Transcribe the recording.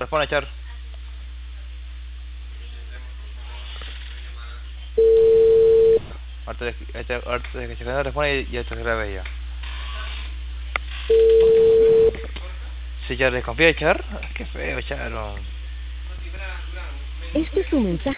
Responde, Char. Ahorita de que se responde y ya te grabé ya. Si Char desconfía de Char, qué feo, Char. Este es su mensaje.